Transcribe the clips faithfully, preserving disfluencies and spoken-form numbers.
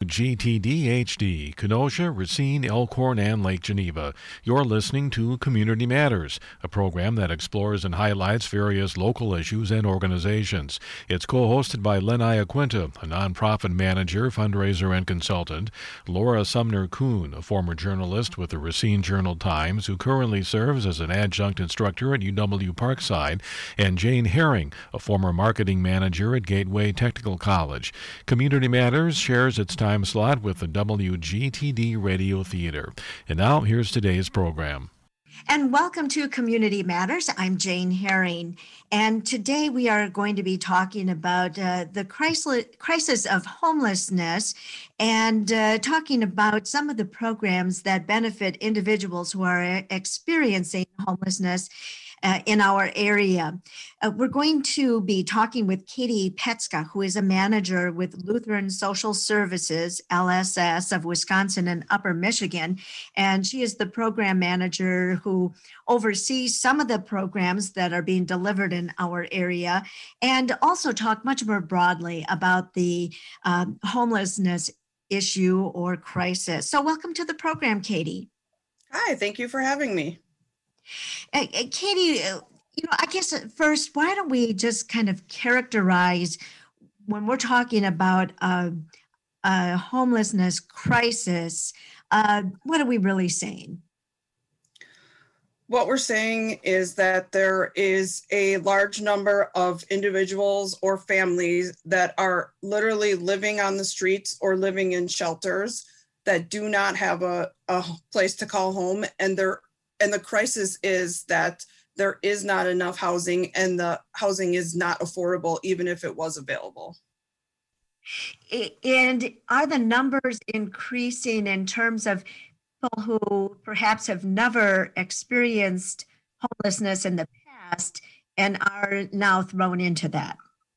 G T D H D, Kenosha, Racine, Elkhorn, and Lake Geneva. You're listening to Community Matters, a program that explores and highlights various local issues and organizations. It's co-hosted by Len Iaquinta, a nonprofit manager, fundraiser, and consultant, Laura Sumner-Kuhn, a former journalist with the Racine Journal-Times, who currently serves as an adjunct instructor at U W Parkside, and Jane Herring, a former marketing manager at Gateway Technical College. Community Matters shares its time slot with the W G T D Radio Theater. And now, here's today's program. And welcome to Community Matters. I'm Jane Herring. And today we are going to be talking about uh, the crisis, crisis of homelessness and uh, talking about some of the programs that benefit individuals who are experiencing homelessness Uh, in our area. Uh, we're going to be talking with Katie Petska, who is a manager with Lutheran Social Services, L S S, of Wisconsin and Upper Michigan. And she is the program manager who oversees some of the programs that are being delivered in our area, and also talk much more broadly about the um, homelessness issue or crisis. So welcome to the program, Katie. Hi, thank you for having me. Uh, Katie, you know, I guess at first, why don't we just kind of characterize when we're talking about uh, a homelessness crisis, uh, what are we really saying? What we're saying is that there is a large number of individuals or families that are literally living on the streets or living in shelters that do not have a, a place to call home, and they're And the crisis is that there is not enough housing, and the housing is not affordable, even if it was available. And are the numbers increasing in terms of people who perhaps have never experienced homelessness in the past and are now thrown into that?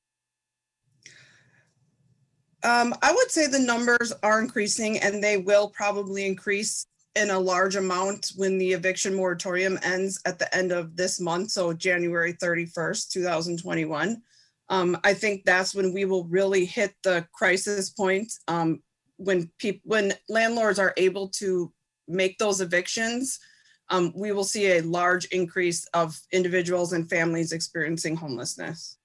Um, I would say the numbers are increasing, and they will probably increase in a large amount when the eviction moratorium ends at the end of this month, so January thirty-first, twenty twenty-one. Um, I think that's when we will really hit the crisis point, um, when people, when landlords are able to make those evictions. Um, we will see a large increase of individuals and families experiencing homelessness.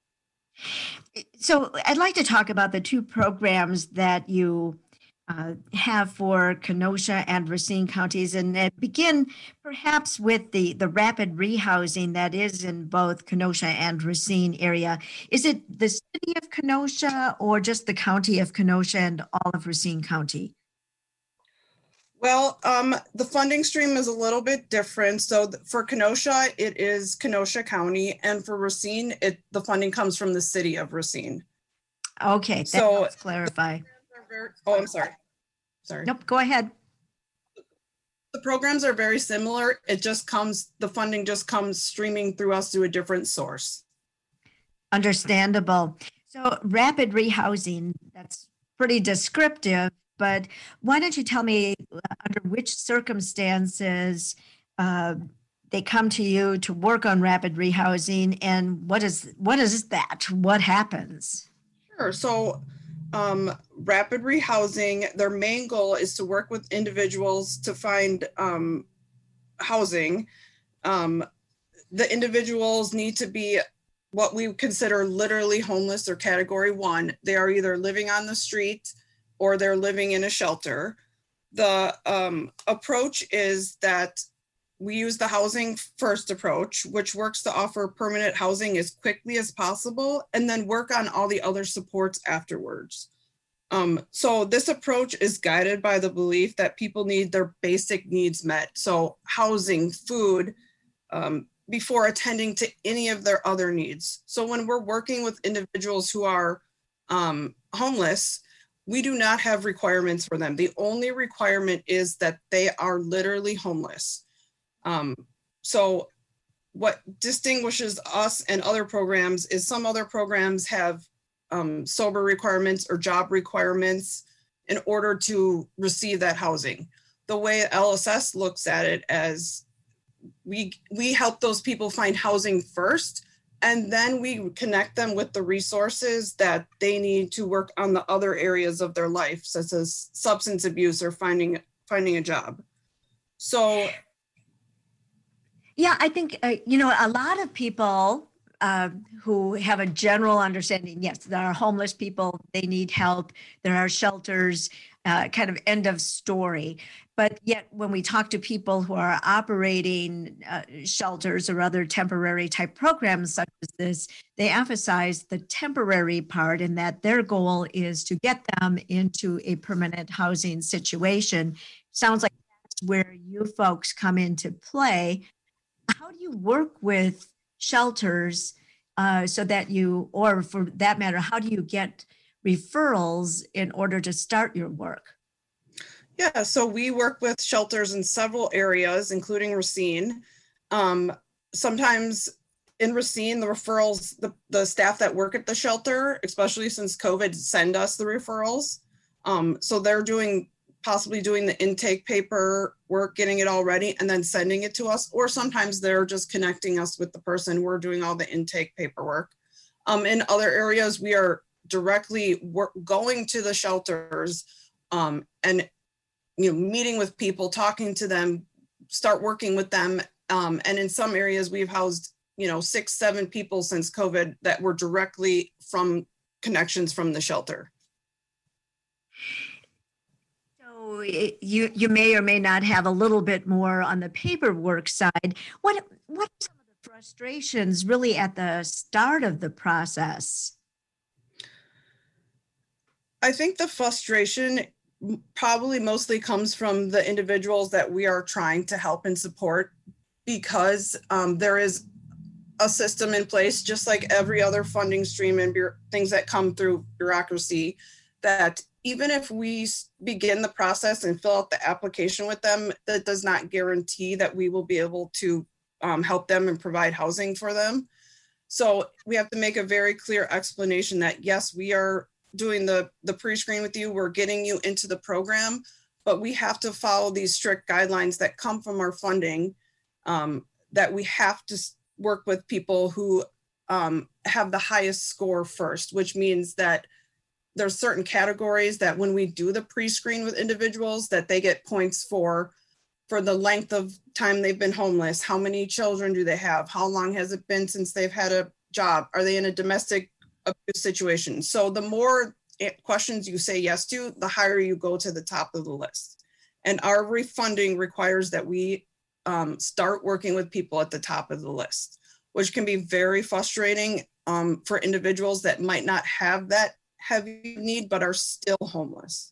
So I'd like to talk about the two programs that you Uh, have for Kenosha and Racine counties, and uh, begin perhaps with the, the rapid rehousing that is in both Kenosha and Racine area. Is it the city of Kenosha or just the county of Kenosha and all of Racine County? Well, um, the funding stream is a little bit different. So th- for Kenosha, it is Kenosha County, and for Racine, it the funding comes from the city of Racine. Okay, that So- helps clarify. Oh, I'm sorry. Sorry. Nope, go ahead. The programs are very similar. It just comes, the funding just comes streaming through us through a different source. Understandable. So rapid rehousing, that's pretty descriptive, but why don't you tell me uh, under which circumstances uh, they come to you to work on rapid rehousing, and what is what is that? What happens? Sure. So um, rapid rehousing, their main goal is to work with individuals to find um, housing. Um, the individuals need to be what we consider literally homeless or category one. They are either living on the street or they're living in a shelter. The um, approach is that we use the housing first approach, which works to offer permanent housing as quickly as possible, and then work on all the other supports afterwards. Um, so this approach is guided by the belief that people need their basic needs met. So housing, food, um, before attending to any of their other needs. So when we're working with individuals who are um, homeless, we do not have requirements for them. The only requirement is that they are literally homeless. Um, so what distinguishes us and other programs is some other programs have um, sober requirements or job requirements in order to receive that housing. The way L S S looks at it as we we help those people find housing first, and then we connect them with the resources that they need to work on the other areas of their life, such as substance abuse or finding finding a job. So yeah, I think, uh, you know, a lot of people uh, who have a general understanding, yes, there are homeless people, they need help, there are shelters, uh, kind of end of story. But yet when we talk to people who are operating uh, shelters or other temporary type programs such as this, they emphasize the temporary part in that their goal is to get them into a permanent housing situation. Sounds like that's where you folks come into play. How do you work with shelters uh, so that you, or for that matter, how do you get referrals in order to start your work? Yeah, so we work with shelters in several areas, including Racine. Um, sometimes in Racine, the referrals, the, the staff that work at the shelter, especially since COVID, send us the referrals. Um, so they're doing, possibly doing the intake paperwork, getting it all ready, and then sending it to us. Or sometimes they're just connecting us with the person. We're doing all the intake paperwork. Um, in other areas, we are directly work, going to the shelters um, and you know, meeting with people, talking to them, start working with them. Um, and in some areas we've housed, you know, six, seven people since COVID that were directly from connections from the shelter. So you you may or may not have a little bit more on the paperwork side. What what are some of the frustrations really at the start of the process? I think the frustration probably mostly comes from the individuals that we are trying to help and support, because um, there is a system in place, just like every other funding stream and bu- things that come through bureaucracy, that even if we begin the process and fill out the application with them, that does not guarantee that we will be able to um, help them and provide housing for them. So we have to make a very clear explanation that yes, we are doing the, the pre-screen with you, we're getting you into the program, but we have to follow these strict guidelines that come from our funding, um, that we have to work with people who um, have the highest score first, which means that there's certain categories that when we do the pre-screen with individuals, that they get points for, for the length of time they've been homeless, how many children do they have, how long has it been since they've had a job, are they in a domestic abuse situation. So the more questions you say yes to, the higher you go to the top of the list. And our refunding requires that we um, start working with people at the top of the list, which can be very frustrating um, for individuals that might not have that heavy need, but are still homeless.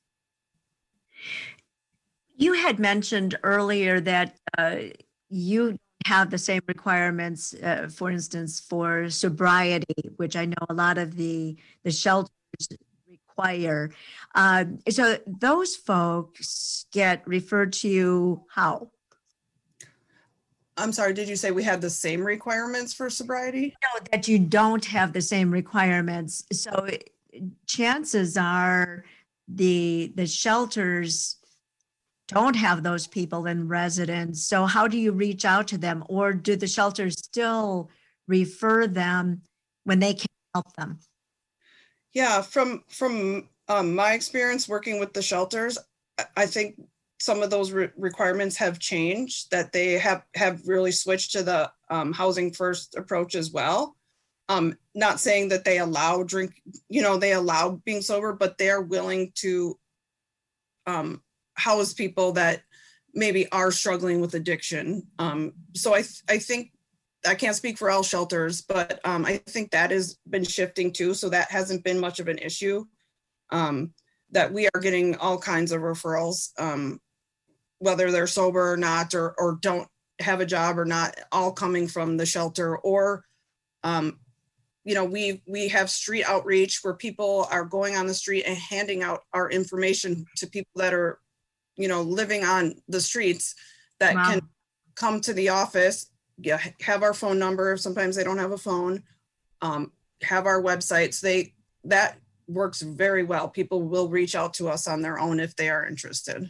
You had mentioned earlier that uh, you have the same requirements, uh, for instance, for sobriety, which I know a lot of the, the shelters require. Uh, so those folks get referred to you how? I'm sorry, did you say we have the same requirements for sobriety? No, that you don't have the same requirements. So chances are the the shelters don't have those people in residence. So how do you reach out to them, or do the shelters still refer them when they can't help them? Yeah, from from um, my experience working with the shelters, I think some of those re- requirements have changed, that they have, have really switched to the um, housing first approach as well. Um, not saying that they allow drink, you know, they allow being sober, but they're willing to um, house people that maybe are struggling with addiction. Um, so I, th- I think, I can't speak for all shelters, but um, I think that has been shifting too. So that hasn't been much of an issue, um, that we are getting all kinds of referrals, um, whether they're sober or not, or, or don't have a job or not, all coming from the shelter. Or, um, you know, we we have street outreach where people are going on the street and handing out our information to people that are, you know, living on the streets, that wow. can come to the office, yeah, have our phone number. Sometimes they don't have a phone, um, have our websites. They, that works very well. People will reach out to us on their own if they are interested.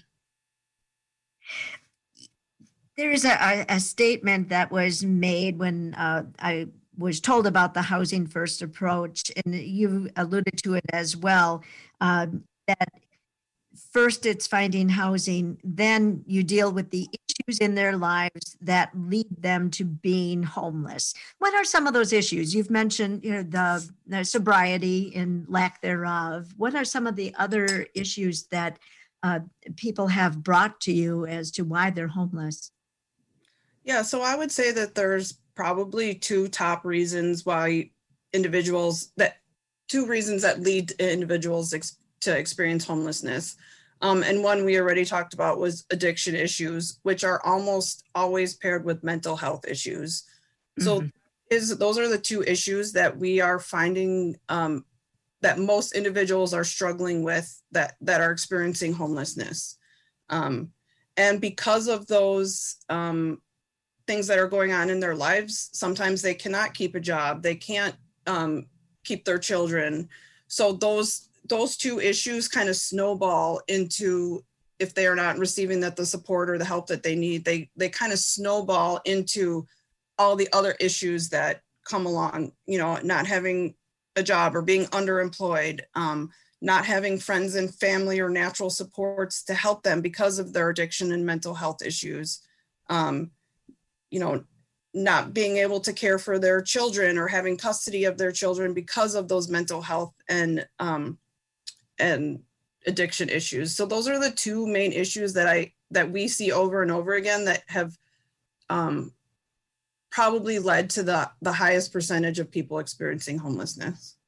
There's a, a statement that was made when uh, I was told about the Housing First approach, and you alluded to it as well, uh, that first it's finding housing, then you deal with the issues in their lives that lead them to being homeless. What are some of those issues? You've mentioned, you know, the, the sobriety and lack thereof. What are some of the other issues that uh, people have brought to you as to why they're homeless? Yeah, so I would say that there's probably two top reasons why individuals that two reasons that lead individuals ex- to experience homelessness. Um, and one we already talked about was addiction issues, which are almost always paired with mental health issues. So mm-hmm. is those are the two issues that we are finding um, that most individuals are struggling with that, that are experiencing homelessness. Um, and because of those um, things that are going on in their lives, sometimes they cannot keep a job, they can't um, keep their children. So those those two issues kind of snowball into, if they are not receiving that the support or the help that they need, they they kind of snowball into all the other issues that come along, you know, not having a job or being underemployed, um, not having friends and family or natural supports to help them because of their addiction and mental health issues, um, you know, not being able to care for their children or having custody of their children because of those mental health and um, and addiction issues. So those are the two main issues that I that we see over and over again that have um, probably led to the, the highest percentage of people experiencing homelessness.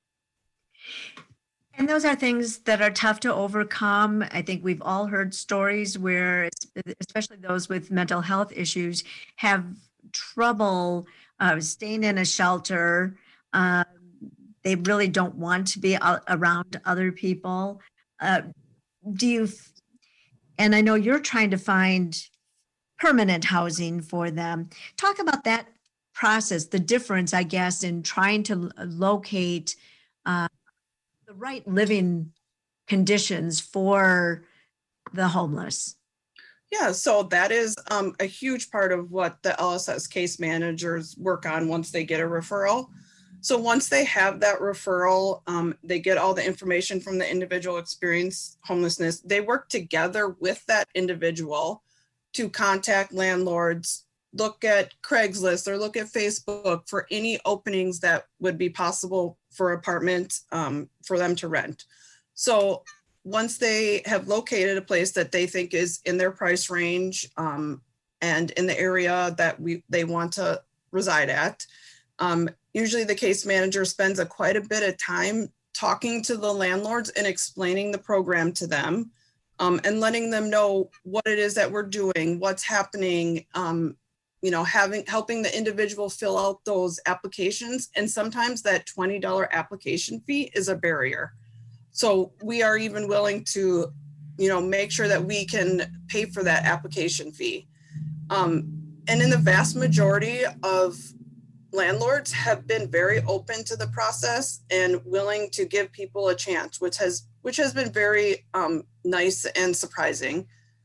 And those are things that are tough to overcome. I think we've all heard stories where, especially those with mental health issues, have trouble uh, staying in a shelter. Uh, they really don't want to be around other people. Uh, do you, and I know you're trying to find permanent housing for them. Talk about that process, the difference, I guess, in trying to locate uh, the right living conditions for the homeless. Yeah, so that is um, a huge part of what the L S S case managers work on once they get a referral. So once they have that referral, um, they get all the information from the individual experience homelessness. They work together with that individual to contact landlords, look at Craigslist or look at Facebook for any openings that would be possible for apartments um, for them to rent. So once they have located a place that they think is in their price range um, and in the area that we they want to reside at, um, usually the case manager spends a quite a bit of time talking to the landlords and explaining the program to them um, and letting them know what it is that we're doing, what's happening, um, you know, having helping the individual fill out those applications. And sometimes that twenty dollars application fee is a barrier. So we are even willing to, you know, make sure that we can pay for that application fee. Um, and in the vast majority of landlords have been very open to the process and willing to give people a chance, which has which has been very um, nice and surprising.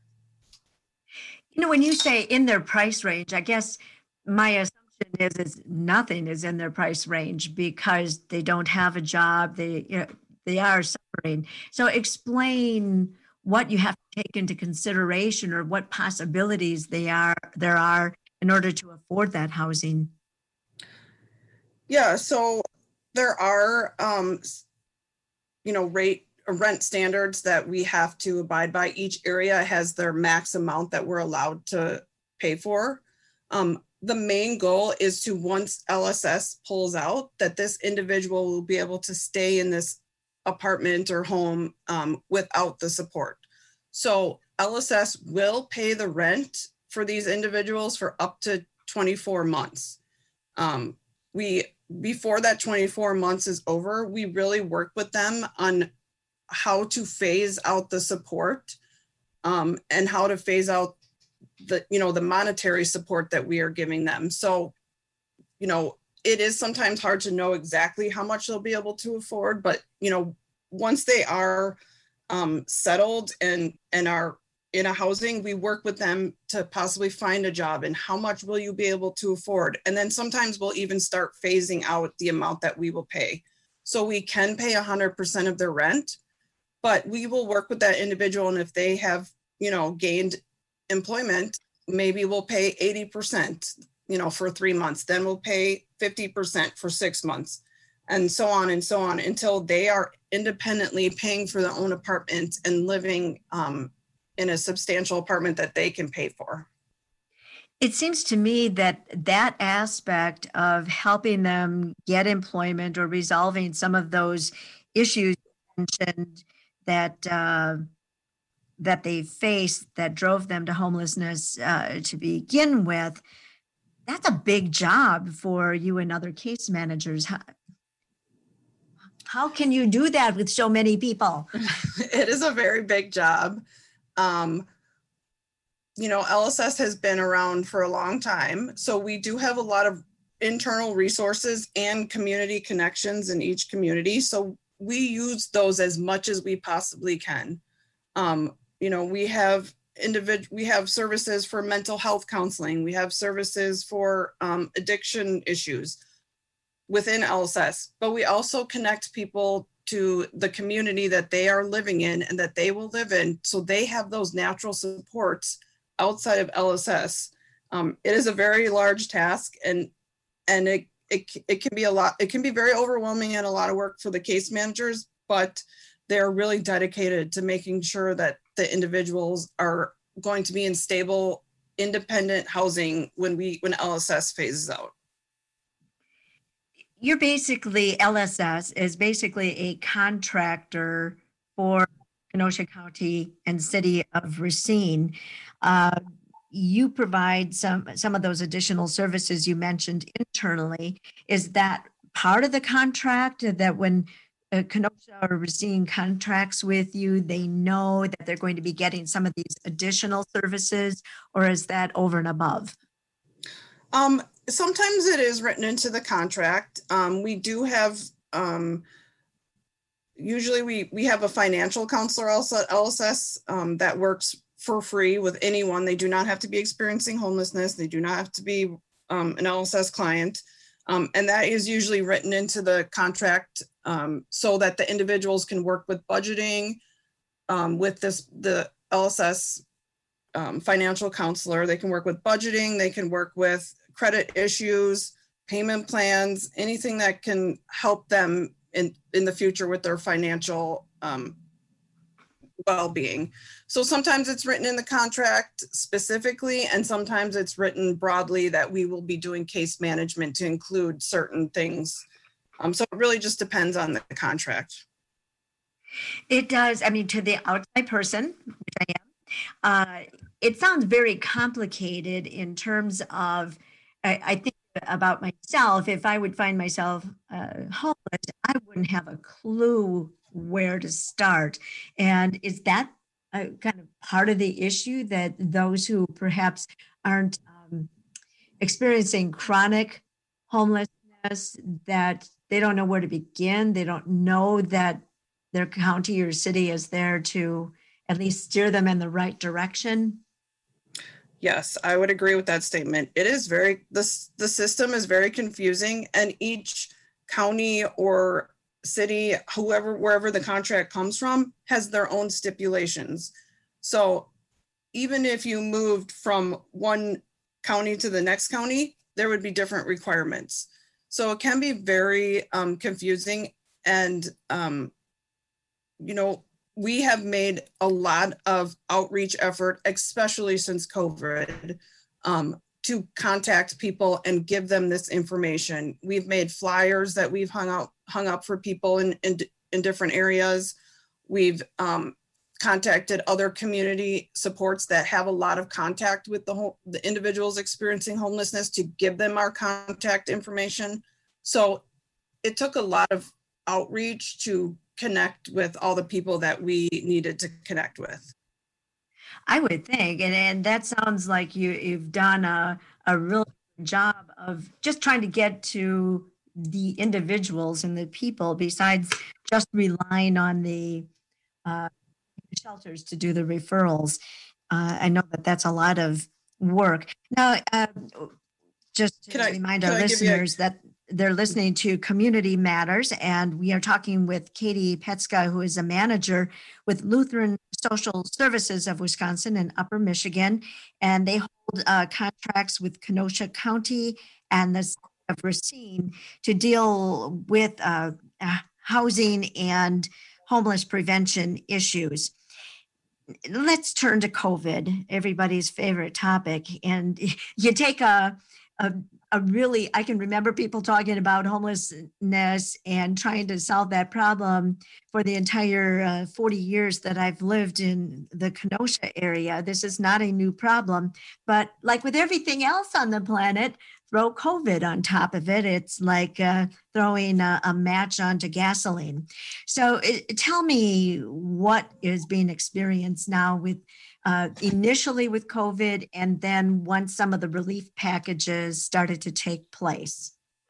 You know, when you say in their price range, I guess my assumption is, is nothing is in their price range because they don't have a job. They you know, they are suffering. So explain what you have to take into consideration or what possibilities they are there are in order to afford that housing. Yeah, so there are, um, you know, rate rent standards that we have to abide by. Each area has their max amount that we're allowed to pay for. Um, the main goal is to, once L S S pulls out, that this individual will be able to stay in this apartment or home um, without the support. So L S S will pay the rent for these individuals for up to twenty-four months. Um, we before that twenty-four months is over, we really work with them on how to phase out the support um, and how to phase out the, you know, the monetary support that we are giving them. So, you know, it is sometimes hard to know exactly how much they'll be able to afford, but, you know, once they are um, settled and, and are in a housing, we work with them to possibly find a job and how much will you be able to afford. And then sometimes we'll even start phasing out the amount that we will pay. So we can pay one hundred percent of their rent, but we will work with that individual. And if they have, you know, gained employment, maybe we'll pay eighty percent, you know, for three months, then we'll pay fifty percent for six months and so on and so on until they are independently paying for their own apartment and living um, in a substantial apartment that they can pay for. It seems to me that that aspect of helping them get employment or resolving some of those issues you mentioned that uh, that they faced that drove them to homelessness uh, to begin with, that's a big job for you and other case managers. How, how can you do that with so many people? It is a very big job. Um, you know, L S S has been around for a long time, so we do have a lot of internal resources and community connections in each community. So we use those as much as we possibly can. Um, you know, we have individual, we have services for mental health counseling. We have services for um, addiction issues within L S S, but we also connect people to the community that they are living in and that they will live in. So they have those natural supports outside of L S S. Um, it is a very large task and, and it, it, it can be a lot, it can be very overwhelming and a lot of work for the case managers, but they're really dedicated to making sure that the individuals are going to be in stable, independent housing when we, when L S S phases out. You're basically, L S S is basically a contractor for Kenosha County and City of Racine. Uh, you provide some, some of those additional services you mentioned internally. Is that part of the contract that when uh, Kenosha or Racine contracts with you, they know that they're going to be getting some of these additional services, or is that over and above? Um, sometimes it is written into the contract. Um, we do have, um, usually we, we have a financial counselor also at L S S um, that works for free with anyone. They do not have to be experiencing homelessness. They do not have to be um, an L S S client. Um, and that is usually written into the contract um, so that the individuals can work with budgeting um, with this, the L S S um, financial counselor. They can work with budgeting. They can work with credit issues, payment plans, anything that can help them in, in the future with their financial um, well-being. So sometimes it's written in the contract specifically, and sometimes it's written broadly that we will be doing case management to include certain things. Um, so it really just depends on the contract. It does. I mean, to the outside person, which I am, uh, it sounds very complicated in terms of, I, I think about myself, if I would find myself uh, homeless, I wouldn't have a clue where to start. And is that uh, kind of part of the issue, that those who perhaps aren't um, experiencing chronic homelessness, that they don't know where to begin? They don't know that their county or city is there to at least steer them in the right direction? Yes, I would agree with that statement. It is very, this, the system is very confusing, and each county or city, whoever, wherever the contract comes from, has their own stipulations. So even if you moved from one county to the next county, there would be different requirements. So it can be very um, confusing. And, um, you know, we have made a lot of outreach effort, especially since COVID, um, to contact people and give them this information. We've made flyers that we've hung out, hung up for people in, in, in different areas. We've um, contacted other community supports that have a lot of contact with the, whole, the individuals experiencing homelessness to give them our contact information. So it took a lot of outreach to connect with all the people that we needed to connect with. I would think, and, and that sounds like you, you've done a, a real job of just trying to get to the individuals and the people, besides just relying on the uh, shelters to do the referrals. Uh, I know that that's a lot of work. Now, uh, just to Can I- remind can our I give you a- listeners that they're listening to Community Matters, and we are talking with Katie Petska, who is a manager with Lutheran Social Services of Wisconsin and Upper Michigan, and they hold uh, contracts with Kenosha County and the city of Racine to deal with uh, uh, housing and homeless prevention issues. Let's turn to COVID, everybody's favorite topic. And you take a, a, a really, I can remember people talking about homelessness and trying to solve that problem for the entire uh, forty years that I've lived in the Kenosha area. This is not a new problem, but like with everything else on the planet, throw COVID on top of it. It's like uh, throwing a, a match onto gasoline. So it, tell me what is being experienced now with uh, initially with COVID, and then once some of the relief packages started to take place.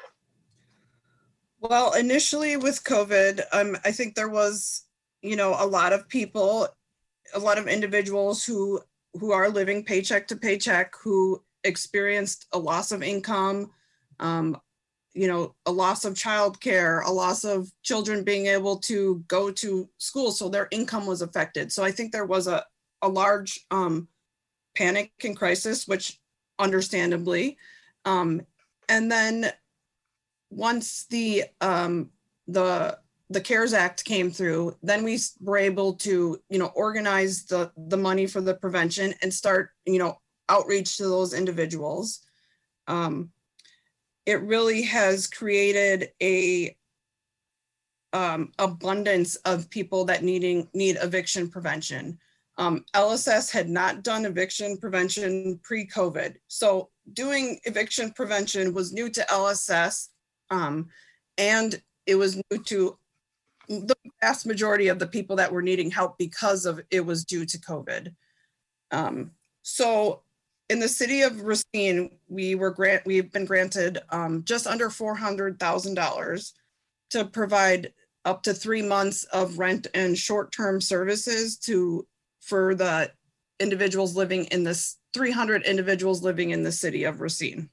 Well, initially with COVID, um, I think there was, you know, a lot of people, a lot of individuals who who are living paycheck to paycheck, who experienced a loss of income, um, you know, a loss of childcare, a loss of children being able to go to school, so their income was affected. So I think there was a a large um, panic and crisis, which understandably, um, and then once the um, the the CARES Act came through, then we were able to, you know, organize the the money for the prevention and start, you know, outreach to those individuals. Um, it really has created a um, abundance of people that needing need eviction prevention. Um, L S S had not done eviction prevention pre-COVID, so doing eviction prevention was new to L S S, um, and it was new to the vast majority of the people that were needing help because of it was due to COVID. Um, so in the city of Racine, we were grant we've been granted um, just under four hundred thousand dollars to provide up to three months of rent and short-term services to for the individuals living in this three hundred individuals living in the city of Racine.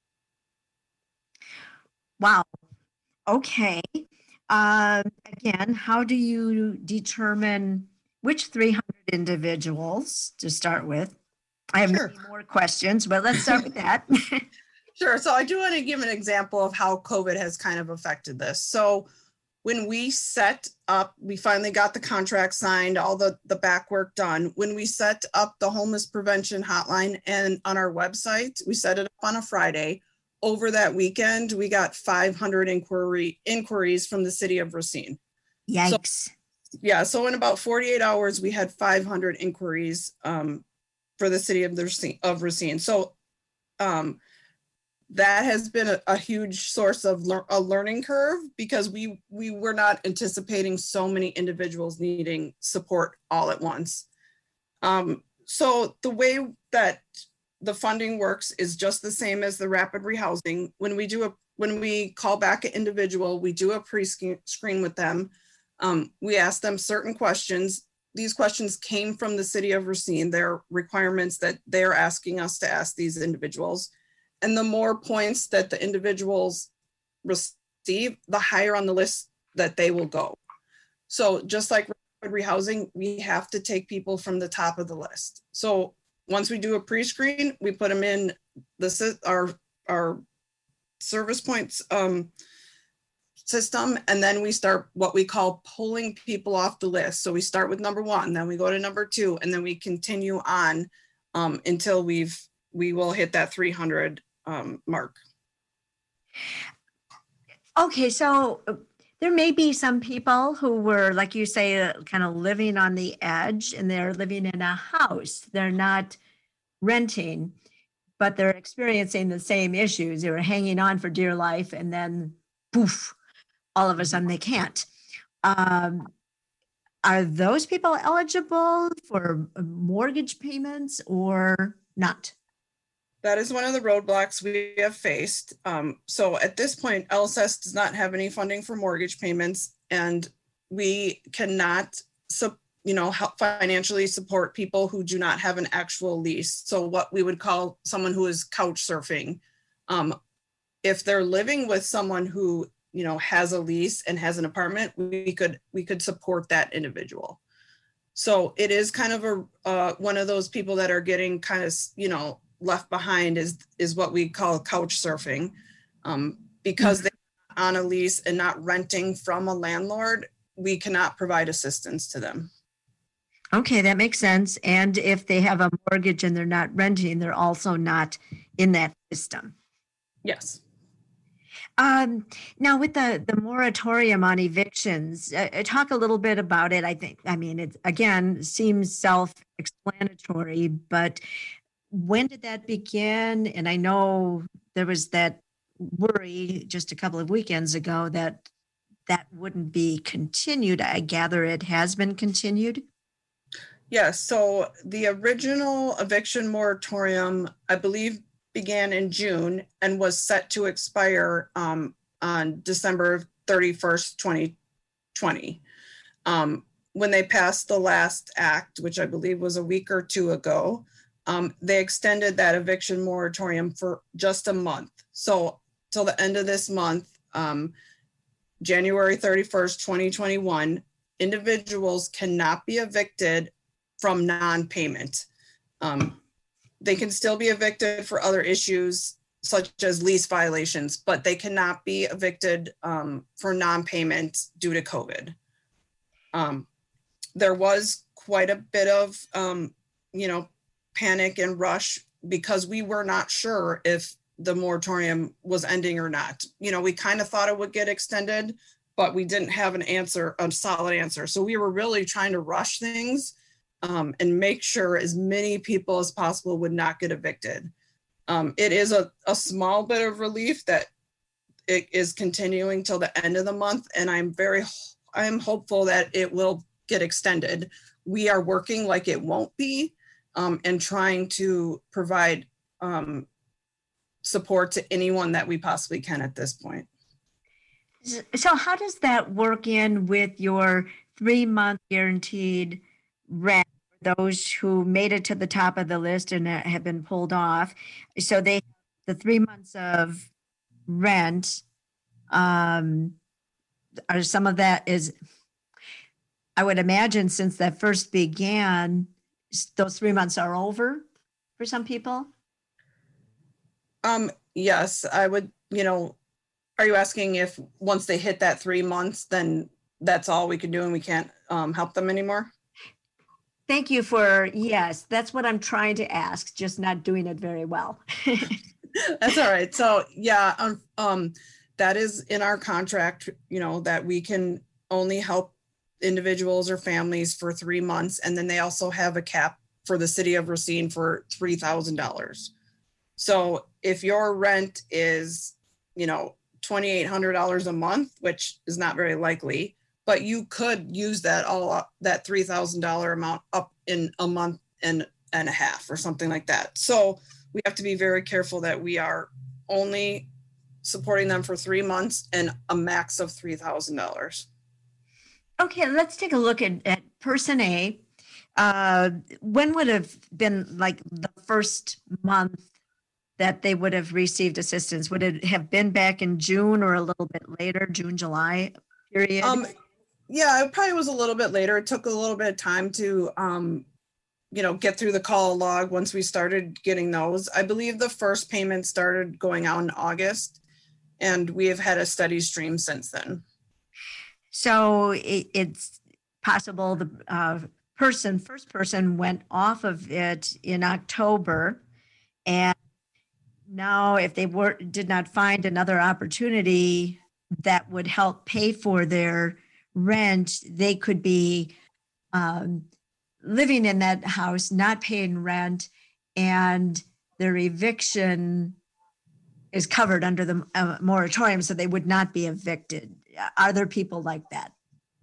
Wow. Okay. Uh, again, how do you determine which three hundred individuals to start with? I have Sure. many more questions, but let's start with that. Sure. So I do want to give an example of how COVID has kind of affected this. So when we set up, we finally got the contract signed, all the, the back work done. When we set up the homeless prevention hotline and on our website, we set it up on a Friday. Over that weekend, we got five hundred inquiry inquiries from the city of Racine. Yikes. So, yeah. So in about forty-eight hours, we had five hundred inquiries um, for the city of, the, of Racine. So um, that has been a, a huge source of lear- a learning curve because we we were not anticipating so many individuals needing support all at once. Um, so the way that the funding works is just the same as the rapid rehousing. When we do a when we call back an individual, we do a pre-screen with them. Um, we ask them certain questions. These questions came from the city of Racine. They're requirements that they're asking us to ask these individuals. And the more points that the individuals receive, the higher on the list that they will go. So just like rehousing, we have to take people from the top of the list. So once we do a pre-screen, we put them in the our our service points um, system, and then we start what we call pulling people off the list. So we start with number one, then we go to number two, and then we continue on um, until we've we will hit that three hundred um, mark. Okay, so uh, there may be some people who were, like you say, uh, kind of living on the edge, and they're living in a house. They're not renting, but they're experiencing the same issues. They were hanging on for dear life, and then poof, all of a sudden they can't. Um, are those people eligible for mortgage payments or not? That is one of the roadblocks we have faced. Um, so at this point, L S S does not have any funding for mortgage payments, and we cannot, so you know, help financially support people who do not have an actual lease. So what we would call someone who is couch surfing. Um, if they're living with someone who, you know, has a lease and has an apartment, we could we could support that individual. So it is kind of a uh, one of those people that are getting kind of, you know, left behind is is what we call couch surfing, um, because they're on a lease and not renting from a landlord. We cannot provide assistance to them. Okay, that makes sense. And if they have a mortgage and they're not renting, they're also not in that system. Yes. Um, now, with the, the moratorium on evictions, uh, talk a little bit about it. I think, I mean, it again seems self-explanatory, but when did that begin? And I know there was that worry just a couple of weekends ago that that wouldn't be continued. I gather it has been continued. Yes. So the original eviction moratorium, I believe, began in June and was set to expire um, on December thirty-first, twenty twenty. Um, when they passed the last act, which I believe was a week or two ago, um, they extended that eviction moratorium for just a month. So till the end of this month, um, January thirty-first, twenty twenty-one, individuals cannot be evicted from non-payment. Um, they can still be evicted for other issues such as lease violations, but they cannot be evicted um, for non-payment due to COVID. Um, there was quite a bit of, um, you know, panic and rush because we were not sure if the moratorium was ending or not. You know, we kind of thought it would get extended, but we didn't have an answer, a solid answer. So we were really trying to rush things um, and make sure as many people as possible would not get evicted. Um, it is a, a small bit of relief that it is continuing till the end of the month. And I'm very, I'm hopeful that it will get extended. We are working like it won't be um, and trying to provide um, support to anyone that we possibly can at this point. So how does that work in with your three-month guaranteed rent for those who made it to the top of the list and have been pulled off? So they have the three months of rent. Um, are some of that is, I would imagine since that first began, those three months are over for some people? Um, yes, I would, you know, are you asking if once they hit that three months, then that's all we can do and we can't um, help them anymore? Thank you for, yes, that's what I'm trying to ask, just not doing it very well. That's all right. So yeah, um, um, that is in our contract, you know, that we can only help individuals or families for three months. And then they also have a cap for the city of Racine for three thousand dollars. So if your rent is, you know, twenty-eight hundred dollars a month, which is not very likely, but you could use that all up, that three thousand dollars amount up in a month and, and a half or something like that. So we have to be very careful that we are only supporting them for three months and a max of three thousand dollars. Okay, let's take a look at, at person A. Uh, when would have been like the first month that they would have received assistance? Would it have been back in June or a little bit later, June, July period? Um, yeah, it probably was a little bit later. It took a little bit of time to, um, you know, get through the call log once we started getting those. I believe the first payment started going out in August, and we have had a steady stream since then. So it, it's possible the uh, person, first person went off of it in October, and now if they were did not find another opportunity that would help pay for their rent, they could be um, living in that house, not paying rent, and their eviction is covered under the uh, moratorium, so they would not be evicted. Are there people like that?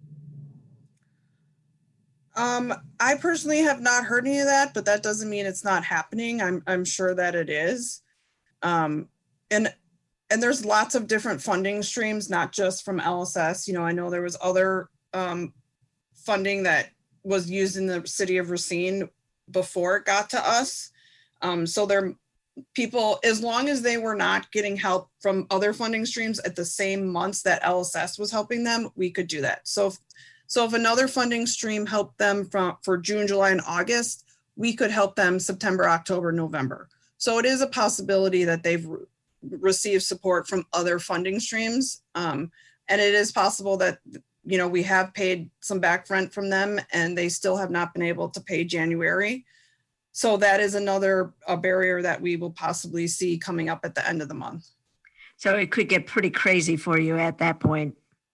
Um, I personally have not heard any of that, but that doesn't mean it's not happening. I'm I'm sure that it is. Um, and and there's lots of different funding streams, not just from L S S. You know, I know there was other um, funding that was used in the city of Racine before it got to us. Um, so they're people, as long as they were not getting help from other funding streams at the same months that L S S was helping them, we could do that. So if, so if another funding stream helped them from for June, July, and August, we could help them September, October, November. So it is a possibility that they've re- received support from other funding streams. Um, and it is possible that, you know, we have paid some back rent from them and they still have not been able to pay January. So that is another a barrier that we will possibly see coming up at the end of the month. So it could get pretty crazy for you at that point.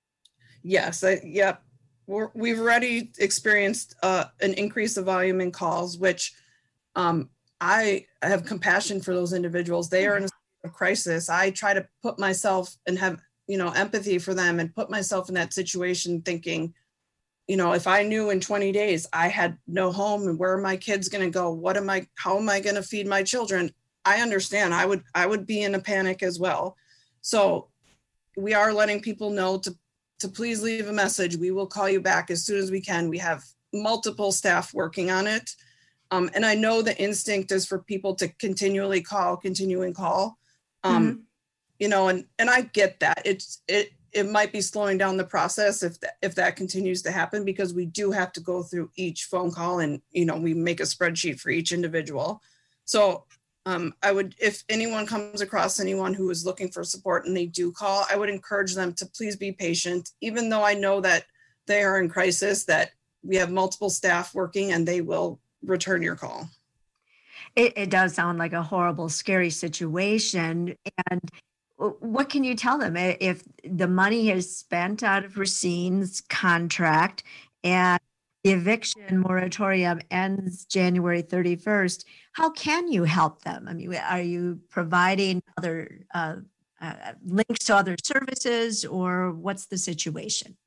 Yes, I, yep. We're, we've already experienced uh, an increase of volume in calls, which um, I have compassion for those individuals. They are in a state of crisis. I try to put myself and have, you know, empathy for them and put myself in that situation thinking, you know, if I knew in twenty days I had no home and where are my kids going to go? What am I, how am I going to feed my children? I understand. I would, I would be in a panic as well. So we are letting people know to to please leave a message. We will call you back as soon as we can. We have multiple staff working on it. Um, and I know the instinct is for people to continually call, continue and call. Um, mm-hmm. You know, and, and I get that. It's, it, it might be slowing down the process if that, if that continues to happen, because we do have to go through each phone call and, you know, we make a spreadsheet for each individual. So Um, I would, if anyone comes across anyone who is looking for support and they do call, I would encourage them to please be patient, even though I know that they are in crisis, that we have multiple staff working and they will return your call. It, it does sound like a horrible, scary situation. And what can you tell them if the money is spent out of Racine's contract and the eviction moratorium ends January thirty-first? How can you help them? I mean, are you providing other uh, uh, links to other services, or what's the situation?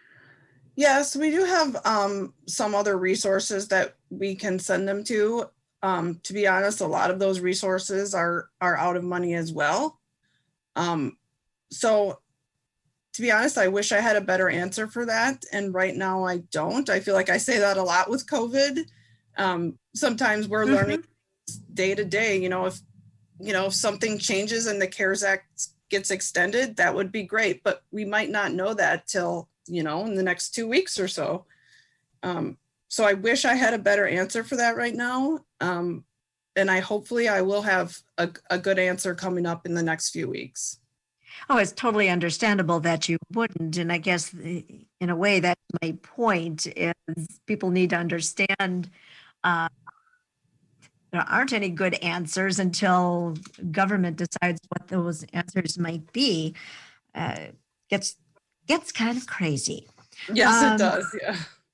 Yes, we do have um, some other resources that we can send them to. Um, to be honest, a lot of those resources are are out of money as well. Um, so to be honest, I wish I had a better answer for that. And right now I don't. I feel like I say that a lot with COVID. Um, sometimes we're mm-hmm. learning day to day, you know, if, you know, if something changes and the CARES Act gets extended, that would be great. But we might not know that till, you know, in the next two weeks or so. Um, so I wish I had a better answer for that right now. Um, and I hopefully I will have a, a good answer coming up in the next few weeks. Oh, it's totally understandable that you wouldn't. And I guess in a way that's my point, is people need to understand uh, there aren't any good answers until government decides what those answers might be. Uh, gets gets kind of crazy. Yes, um, it does. Yeah.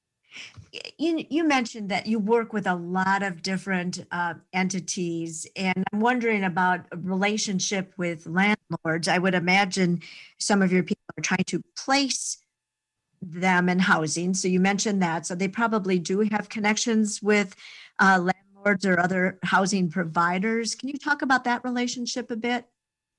You, you mentioned that you work with a lot of different uh, entities, and I'm wondering about a relationship with landlords. I would imagine some of your people are trying to place them in housing. So you mentioned that. So they probably do have connections with uh, landlords or other housing providers. Can you talk about that relationship a bit?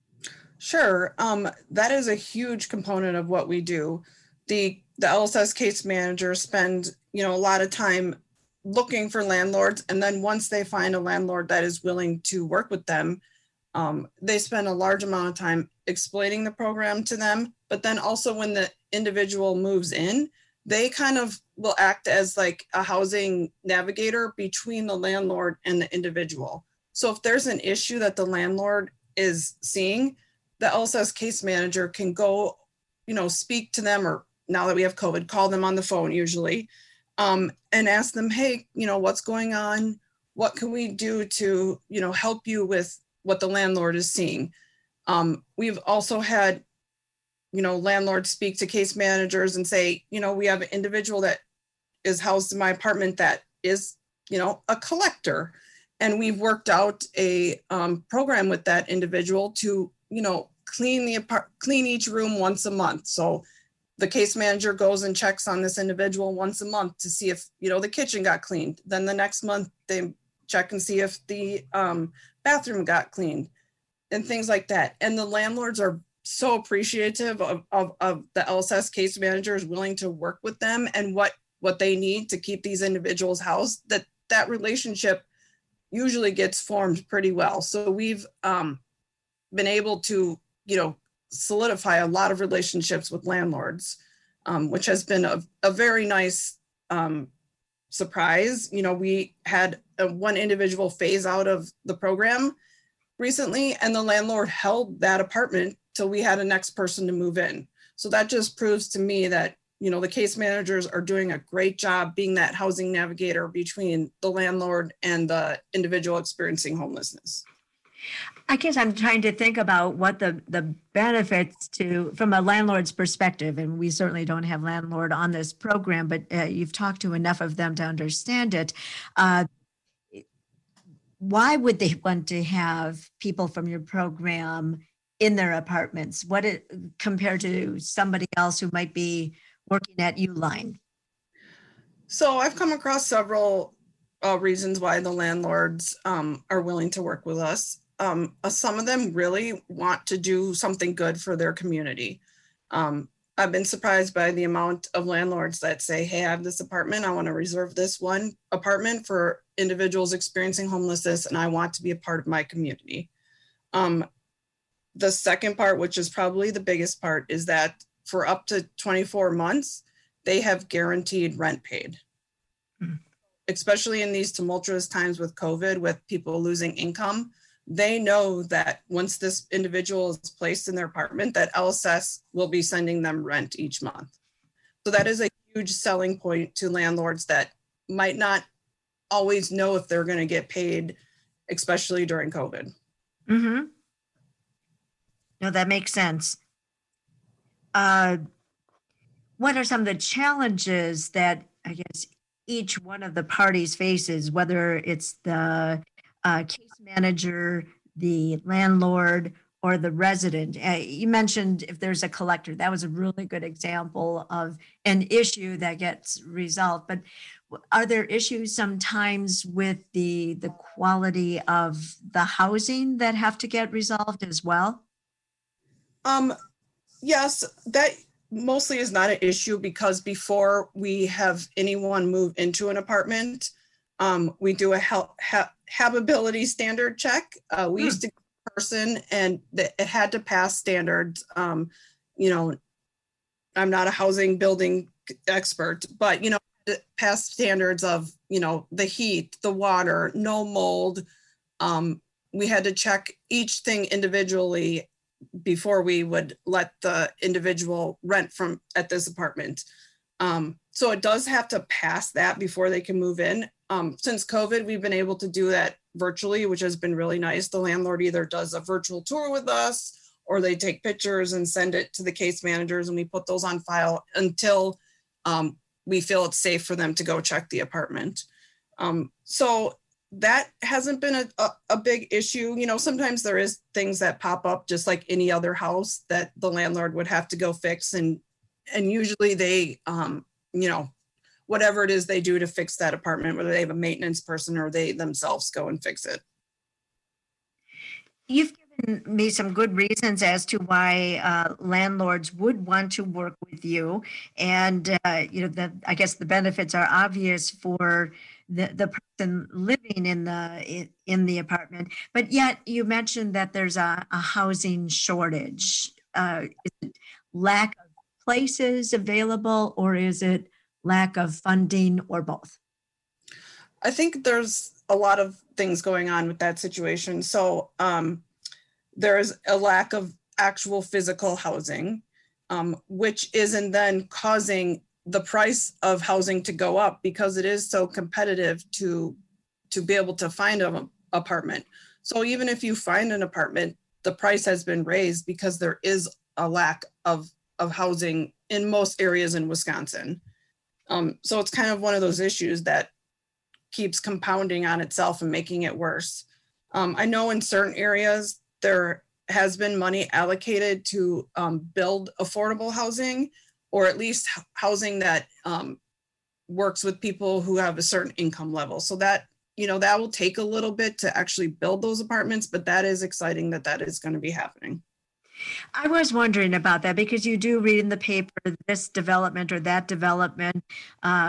Sure. Um, that is a huge component of what we do. The the L S S case managers spend, you know, a lot of time looking for landlords. And then once they find a landlord that is willing to work with them, um, they spend a large amount of time explaining the program to them. But then also when the individual moves in, they kind of will act as like a housing navigator between the landlord and the individual. So if there's an issue that the landlord is seeing, the L S S case manager can go, you know, speak to them, or now that we have COVID, call them on the phone usually, um, and ask them, hey, you know, what's going on? What can we do to, you know, help you with what the landlord is seeing? Um, we've also had, you know, landlords speak to case managers and say, you know, we have an individual that is housed in my apartment that is, you know, a collector. And we've worked out a um, program with that individual to, you know, clean the apart- clean each room once a month. So the case manager goes and checks on this individual once a month to see if, you know, the kitchen got cleaned. Then the next month they check and see if the um, bathroom got cleaned and things like that. And the landlords are so appreciative of, of, of the L S S case managers willing to work with them and what what they need to keep these individuals housed, that that relationship usually gets formed pretty well. So we've um, been able to, you know, solidify a lot of relationships with landlords, um, which has been a, a very nice um, surprise. You know, we had a, one individual phase out of the program recently, and the landlord held that apartment till we had a next person to move in. So that just proves to me that, you know, the case managers are doing a great job being that housing navigator between the landlord and the individual experiencing homelessness. I guess I'm trying to think about what the, the benefits to, from a landlord's perspective, and we certainly don't have landlord on this program, but uh, you've talked to enough of them to understand it. Uh, why would they want to have people from your program in their apartments? What it, compared to somebody else who might be working at Uline? So I've come across several uh, reasons why the landlords um, are willing to work with us. Um, uh, some of them really want to do something good for their community. Um, I've been surprised by the amount of landlords that say, hey, I have this apartment. I want to reserve this one apartment for individuals experiencing homelessness, and I want to be a part of my community. Um, the second part, which is probably the biggest part, is that for up to twenty-four months, they have guaranteed rent paid. Mm. Especially in these tumultuous times with COVID, with people losing income, they know that once this individual is placed in their apartment, that L S S will be sending them rent each month. So that is a huge selling point to landlords that might not always know if they're going to get paid, especially during COVID. Mm-hmm. No, that makes sense. Uh, what are some of the challenges that I guess each one of the parties faces, whether it's the uh, case manager, the landlord, or the resident? Uh, you mentioned if there's a collector, that was a really good example of an issue that gets resolved. But are there issues sometimes with the the quality of the housing that have to get resolved as well? Um, yes, that mostly is not an issue, because before we have anyone move into an apartment, um, we do a ha- ha- habitability standard check. Uh, we hmm. used to go in person, and the, it had to pass standards. Um, you know, I'm not a housing building expert, but, you know, pass standards of, you know, the heat, the water, no mold. Um, we had to check each thing individually before we would let the individual rent from at this apartment. Um, so it does have to pass that before they can move in. Um, since COVID, we've been able to do that virtually, which has been really nice. The landlord either does a virtual tour with us, or they take pictures and send it to the case managers, and we put those on file until um, we feel it's safe for them to go check the apartment. Um, so that hasn't been a, a, a big issue. You know, sometimes there is things that pop up just like any other house that the landlord would have to go fix. And, and usually they, um, you know, whatever it is they do to fix that apartment, whether they have a maintenance person or they themselves go and fix it. You've given me some good reasons as to why uh, landlords would want to work with you. And, uh, you know, the, I guess the benefits are obvious for the, the person living in the in the apartment. But yet you mentioned that there's a, a housing shortage. Uh, is it lack of places available, or is it lack of funding, or both? I think there's a lot of things going on with that situation. So um, there's a lack of actual physical housing, um, which isn't then causing the price of housing to go up, because it is so competitive to to be able to find an apartment. So even if you find an apartment, the price has been raised because there is a lack of, of housing in most areas in Wisconsin. Um, so it's kind of one of those issues that keeps compounding on itself and making it worse. Um, I know in certain areas there has been money allocated to um, build affordable housing, or at least housing that um, works with people who have a certain income level. So that, you know, that will take a little bit to actually build those apartments, but that is exciting that that is going to be happening. I was wondering about that, because you do read in the paper this development or that development uh,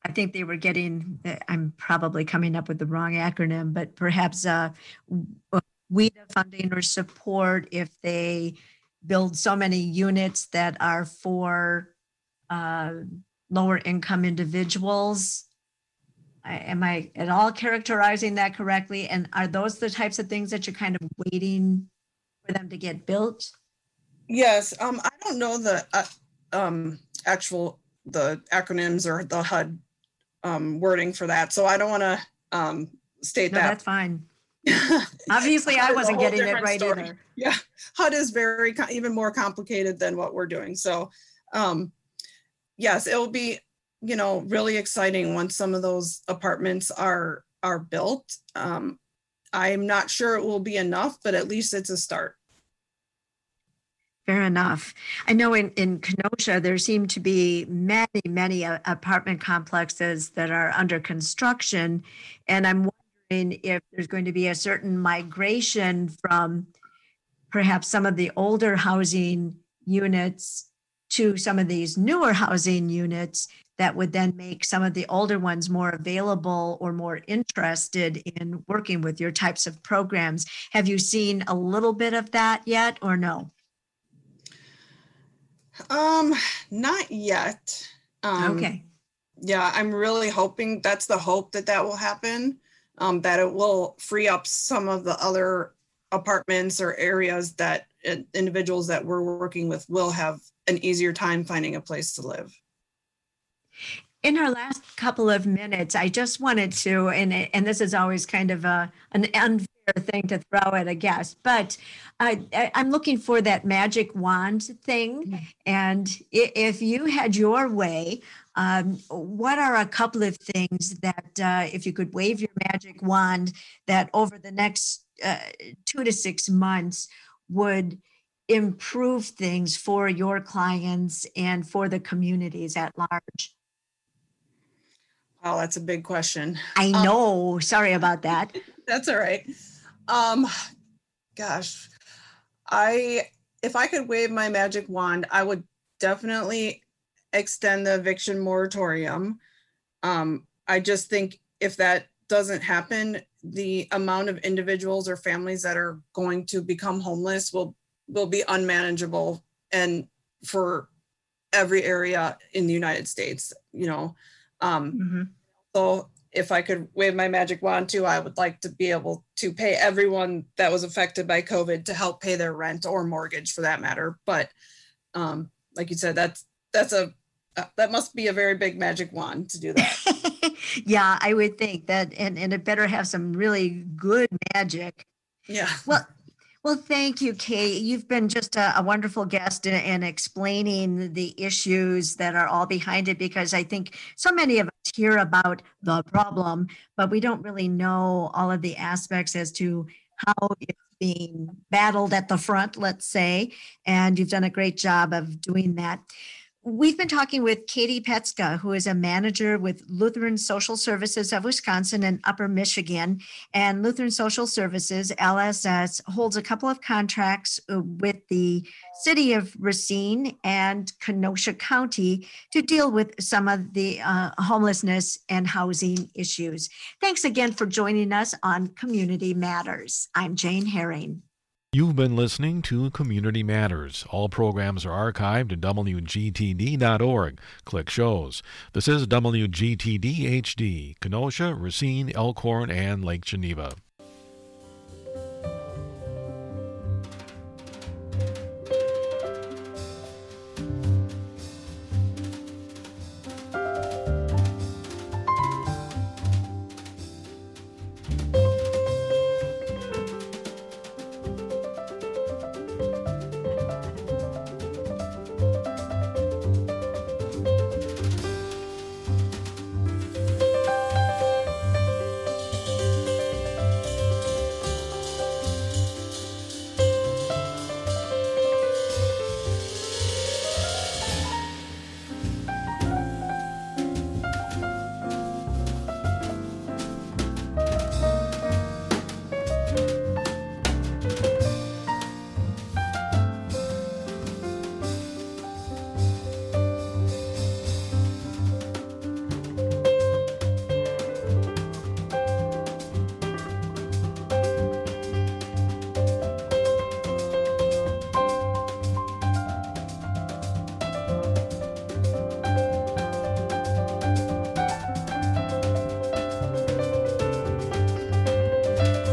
I think they were getting, I'm probably coming up with the wrong acronym, but perhaps uh, WIDA funding or support if they build so many units that are for uh, lower income individuals. I, am I at all characterizing that correctly? And are those the types of things that you're kind of waiting for them to get built? Yes. Um, I don't know the uh, um, actual, the acronyms or the H U D um, wording for that. So I don't want to um, state no, that. That's fine. Obviously, I wasn't getting it right story. either. Yeah. H U D is very, even more complicated than what we're doing. So um, yes, it will be, you know, really exciting once some of those apartments are are built. Um, I'm not sure it will be enough, but at least it's a start. Fair enough. I know in, in Kenosha, there seem to be many, many uh, apartment complexes that are under construction. And I'm wondering if there's going to be a certain migration from perhaps some of the older housing units to some of these newer housing units that would then make some of the older ones more available or more interested in working with your types of programs. Have you seen a little bit of that yet or no? Um, not yet. Um, okay. Yeah, I'm really hoping, that's the hope that that will happen, um, that it will free up some of the other apartments or areas that uh, individuals that we're working with will have an easier time finding a place to live. In our last couple of minutes, I just wanted to, and and this is always kind of a an unfair thing to throw at a guest, but I, I'm looking for that magic wand thing. And if you had your way, um, what are a couple of things that uh, if you could wave your magic wand that over the next uh, two to six months would improve things for your clients and for the communities at large? Wow, that's a big question. I know. Um, Sorry about that. That's all right. Um, gosh, I if I could wave my magic wand, I would definitely extend the eviction moratorium. Um, I just think if that doesn't happen, the amount of individuals or families that are going to become homeless will will be unmanageable, and for every area in the United States, you know. Um, mm-hmm. So if I could wave my magic wand too, I would like to be able to pay everyone that was affected by COVID to help pay their rent or mortgage for that matter. But um, like you said, that's that's a uh, that must be a very big magic wand to do that. Yeah, I would think that, and, and it better have some really good magic. Yeah. Well, Well, thank you, Kate. You've been just a, a wonderful guest in, in explaining the issues that are all behind it, because I think so many of us hear about the problem, but we don't really know all of the aspects as to how it's being battled at the front, let's say, and you've done a great job of doing that. We've been talking with Katie Petska, who is a manager with Lutheran Social Services of Wisconsin and Upper Michigan. And Lutheran Social Services, L S S, holds a couple of contracts with the city of Racine and Kenosha County to deal with some of the uh, homelessness and housing issues. Thanks again for joining us on Community Matters. I'm Jane Herring. You've been listening to Community Matters. All programs are archived at W G T D dot org. Click shows. This is W G T D H D, Kenosha, Racine, Elkhorn, and Lake Geneva.